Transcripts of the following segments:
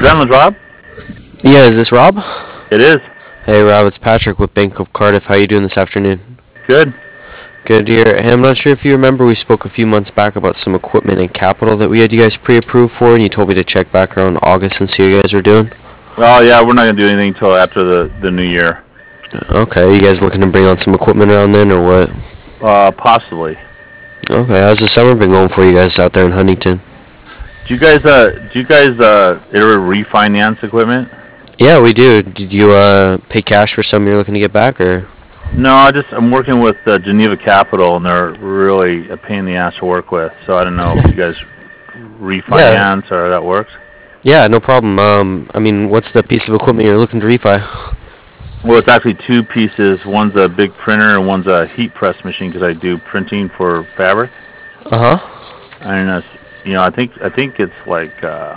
Gentlemen, Rob? Yeah, is this Rob? It is. Hey Rob, it's Patrick with Bank of Cardiff. How you doing this afternoon? Good. Good to hear. Hey, I'm not sure if you remember, we spoke a few months back about some equipment and capital that we had you guys pre-approved for, and you told me to check back around August and see how you guys were doing. Oh, yeah, we're not going to do anything until after the new year. Okay, you guys looking to bring on some equipment around then, or what? Possibly. Okay, how's the summer been going for you guys out there in Huntington? Do you guys ever refinance equipment? Yeah, we do. Did you pay cash for some you're looking to get back, or? No, I'm working with Geneva Capital, and they're really a pain in the ass to work with. So I don't know if you guys refinance or that works. Yeah, no problem. I mean, what's the piece of equipment you're looking to refi? Well, it's actually two pieces. One's a big printer, and one's a heat press machine because I do printing for fabric. Uh huh. And I think it's like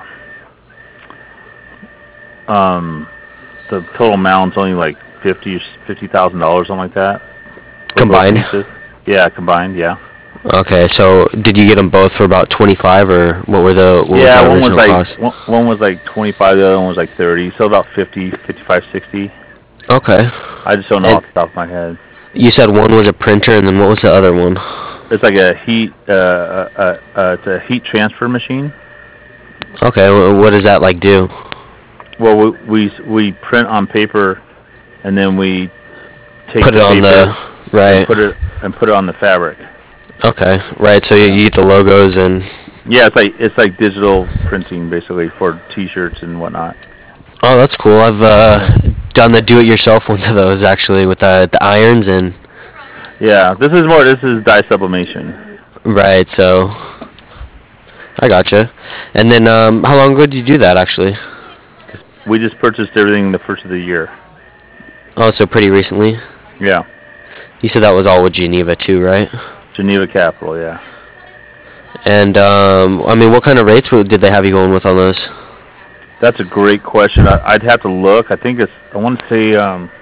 the total amount's only like $50,000, something like that. Combined? Yeah, combined. Yeah. Okay, so did you get them both for about 25, or what was the original cost? One was like 25, the other one was like 30, so about 50, 55, 60. Okay. I just don't know off the top of my head. You said one was a printer, and then what was the other one? It's like it's a heat transfer machine. Okay, what does that like do? Well, we print on paper, and then we take put it on the right. And put it on the fabric. Okay, right. So you get the logos and. Yeah, it's like digital printing basically for T-shirts and whatnot. Oh, that's cool. I've done the do-it-yourself ones of those actually with the irons and. Yeah, this is dye sublimation. Right. So. I gotcha. And then how long ago did you do that actually? We just purchased everything the first of the year. Oh, so pretty recently? Yeah. You said that was all with Geneva too, right? Geneva Capital, yeah. And, I mean, what kind of rates did they have you going with on those? That's a great question. I'd have to look. I want to say, I don't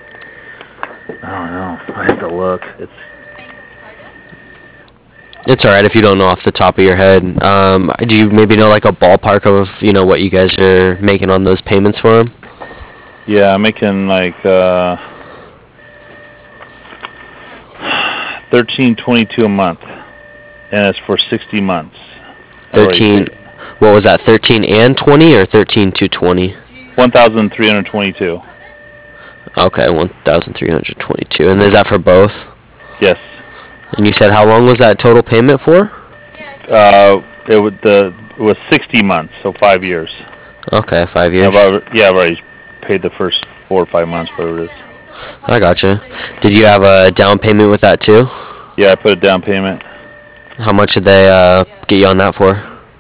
know. I have to look. It's alright if you don't know off the top of your head. Do you maybe know like a ballpark of, what you guys are making on those payments for them? Yeah, I'm making like $13.22 a month, and it's for 60 months. 13. What was that? 13 and 20 or 13 to 20? 1,322. Okay, 1,322. And is that for both? Yes. And you said how long was that total payment for? It was 60 months, so 5 years. Okay, 5 years. I've already paid the first 4 or 5 months, whatever it is. I gotcha. Did you have a down payment with that too? Yeah, I put a down payment. How much did they get you on that for?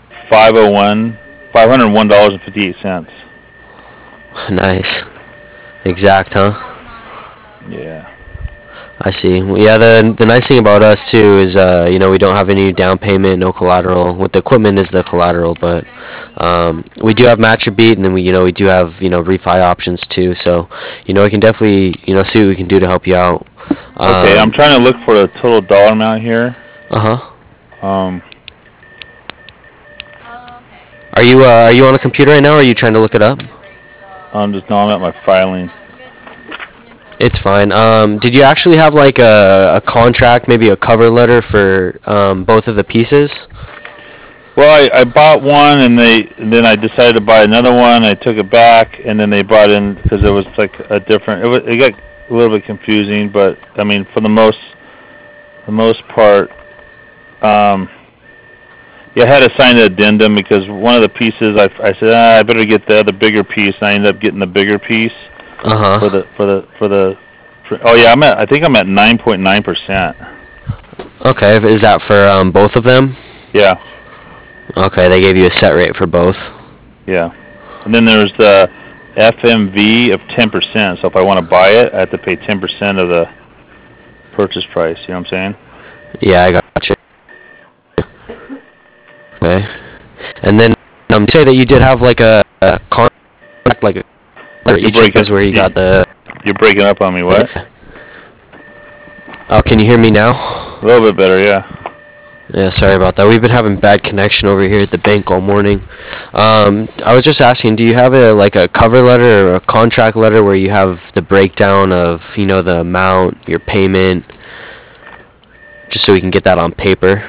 $501.58. Nice. Exact, huh? Yeah. I see. Well, yeah, the nice thing about us too is we don't have any down payment, no collateral. With the equipment is the collateral, but we do have match or beat, and then we do have refi options too. So we can definitely see what we can do to help you out. Okay, I'm trying to look for the total dollar amount here. Are you on a computer right now, or are you trying to look it up? I'm at my filing. It's fine. Did you actually have like a contract, maybe a cover letter for both of the pieces? Well, I bought one, and then I decided to buy another one. I took it back, and then they brought in because it was like a different. It got a little bit confusing, but I mean, for the most part, I had to sign an addendum because one of the pieces I said I better get the other bigger piece, and I ended up getting the bigger piece. For the I think I'm at 9.9%. Okay, is that for both of them? Yeah. Okay, they gave you a set rate for both. Yeah, and then there's the FMV of 10%. So if I want to buy it, I have to pay 10% of the purchase price. You know what I'm saying? Yeah, I got you. Okay, and then you say that you did have like a contract, like each is where you got the. You're breaking up on me. What? Oh, can you hear me now? A little bit better, yeah. Yeah, sorry about that. We've been having bad connection over here at the bank all morning. I was just asking, do you have a cover letter or a contract letter where you have the breakdown of, the amount, your payment, just so we can get that on paper?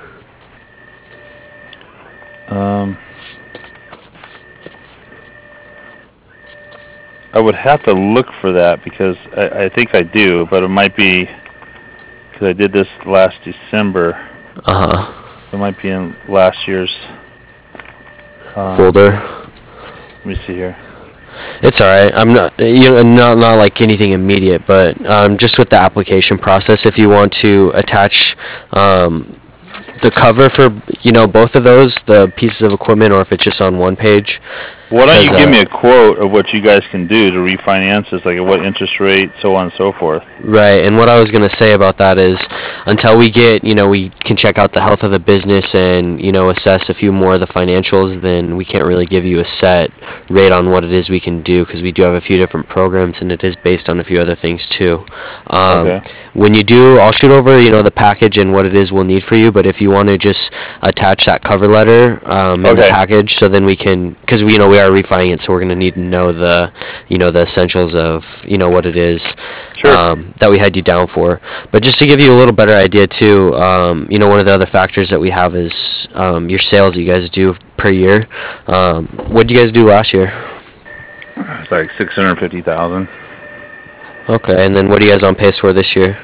I would have to look for that because I think I do, but it might be because I did this last December. Uh-huh. It might be in last year's Folder. Let me see here. It's all right. I'm not, not like anything immediate, but just with the application process, if you want to attach the cover for, both of those, the pieces of equipment, or if it's just on one page. Why don't you give me a quote of what you guys can do to refinance this, like at what interest rate, so on and so forth? Right, and what I was going to say about that is until we get, we can check out the health of the business and, assess a few more of the financials, then we can't really give you a set rate on what it is we can do because we do have a few different programs and it is based on a few other things too. Okay. When you do, I'll shoot over, the package and what it is we'll need for you, but if you want to just attach that cover letter in the package so then we can, because we are refining it, so we're going to need to know the essentials of what it is that we had you down for. But just to give you a little better idea too, one of the other factors that we have is your sales that you guys do per year. What did you guys do last year? It's like 650,000. Okay, and then what are you guys on pace for this year?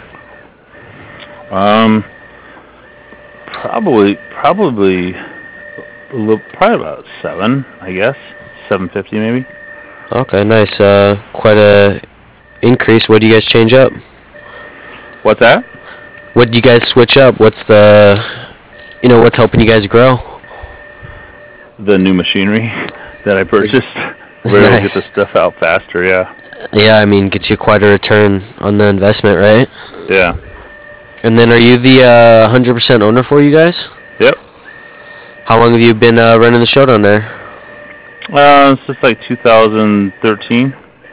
Probably about 7, I guess. 750 maybe. Okay, nice. Quite a increase. What do you guys change up? What's that? What do you guys switch up? What's the, what's helping you guys grow? The new machinery that I purchased. We're able to get the stuff out faster, yeah. Yeah, I mean, get you quite a return on the investment, right? Yeah. And then are you the 100% owner for you guys? Yep. How long have you been running the show down there? Since like 2013.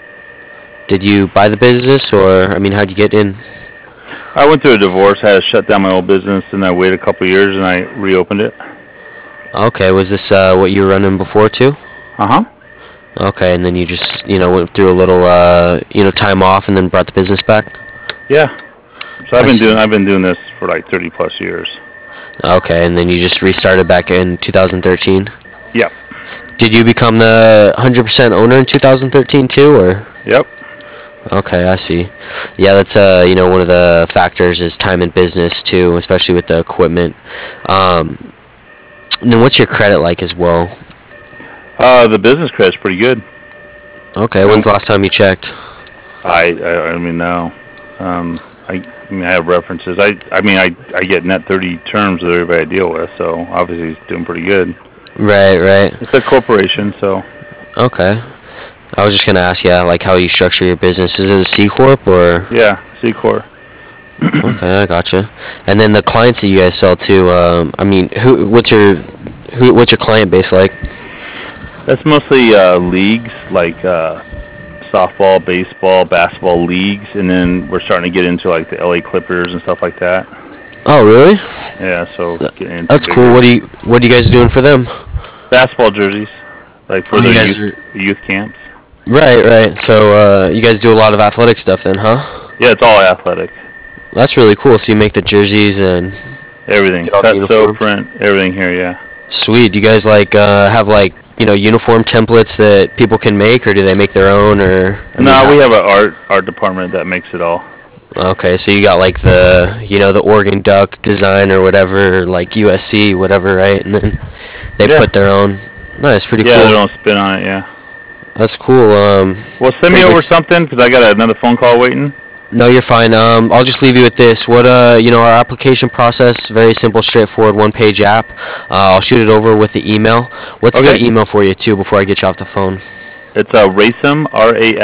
Did you buy the business, or, how'd you get in? I went through a divorce, had to shut down my old business, and I waited a couple of years, and I reopened it. Okay, was this what you were running before, too? Uh-huh. Okay, and then you just, went through a little, time off and then brought the business back? Yeah. So I've been doing this for like 30 plus years. Okay, and then you just restarted back in 2013? Yep. Did you become the 100% owner in 2013 too, or? Yep. Okay, I see. Yeah, that's one of the factors is time in business too, especially with the equipment. And then what's your credit like as well? The business credit's pretty good. Okay, when's the last time you checked? I mean, no. I have references. I get net 30 terms with everybody I deal with, so obviously it's doing pretty good. Right. It's a corporation, so. Okay. I was just gonna ask you, like, how you structure your business. Is it a C corp or? Yeah, C corp. Okay, I gotcha. And then the clients that you guys sell to, what's your client base like? That's mostly leagues like softball, baseball, basketball leagues, and then we're starting to get into like the LA Clippers and stuff like that. Oh, really? Yeah, so getting into that's cool. What are you guys doing for them? Basketball jerseys, like for the youth camps. Right. So you guys do a lot of athletic stuff then, huh? Yeah, it's all athletic. That's really cool. So you make the jerseys and everything, cut, sew, print, everything here. Yeah. Sweet. Do you guys have uniform templates that people can make, or do they make their own, or? No, we have an art department that makes it all. Okay, so you got like the Oregon Duck design or whatever, like USC, whatever, right? And then they put their own. Nice, pretty cool. Yeah, their own spin on it. Yeah. That's cool. Well, send me over something because I got another phone call waiting. No, you're fine. I'll just leave you with this. Our application process, very simple, straightforward, one-page app. I'll shoot it over with the email. What's a good email for you, too, before I get you off the phone? It's Rasem,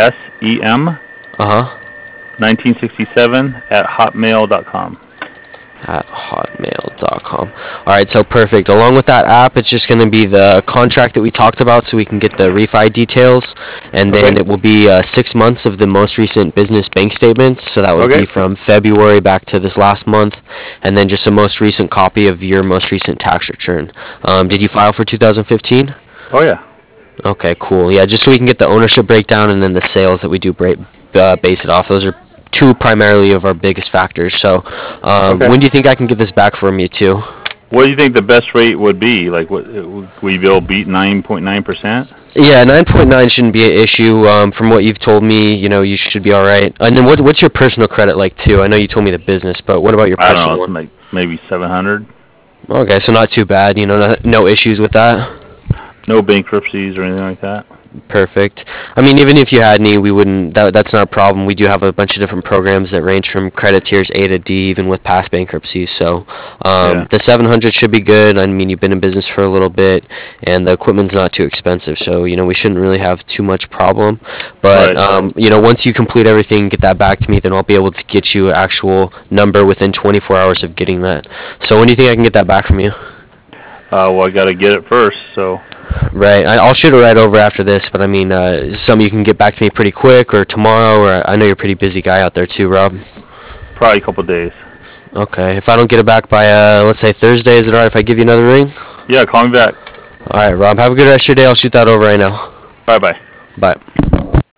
RASEM, 1967 at hotmail.com. at hotmail.com. Alright, so perfect. Along with that app, it's just going to be the contract that we talked about so we can get the refi details, and then Okay. it will be 6 months of the most recent business bank statements, so that would Okay. be from February back to this last month, and then just a most recent copy of your most recent tax return. Did you file for 2015? Oh yeah. Okay, cool. Yeah, just so we can get the ownership breakdown and then the sales that we do base it off. Those are two primarily of our biggest factors. So, Okay. when do you think I can get this back from you too? What do you think the best rate would be? Like, what will you be able to beat 9.9%? Yeah, 9.9 shouldn't be an issue. From what you've told me, you should be all right. And then what's your personal credit like too? I know you told me the business, but what about your I personal don't know. one? It's like maybe 700. Okay, so not too bad. No issues with that. No bankruptcies or anything like that. Perfect. I mean, even if you had any, we wouldn't. That's not a problem. We do have a bunch of different programs that range from credit tiers A to D, even with past bankruptcies. So, Yeah. the 700 should be good. I mean, you've been in business for a little bit, and the equipment's not too expensive. So, we shouldn't really have too much problem. But, Right. once you complete everything, get that back to me, then I'll be able to get you an actual number within 24 hours of getting that. So, when do you think I can get that back from you? Well, I got to get it first, so Right. I'll shoot it right over after this, but I mean, some you can get back to me pretty quick, or tomorrow, or I know you're a pretty busy guy out there too, Rob. probably a couple days. Okay. If I don't get it back by, let's say Thursday, is it alright if I give you another ring? Yeah, call me back. Alright, Rob. Have a good rest of your day. I'll shoot that over right now. Bye-bye. Bye.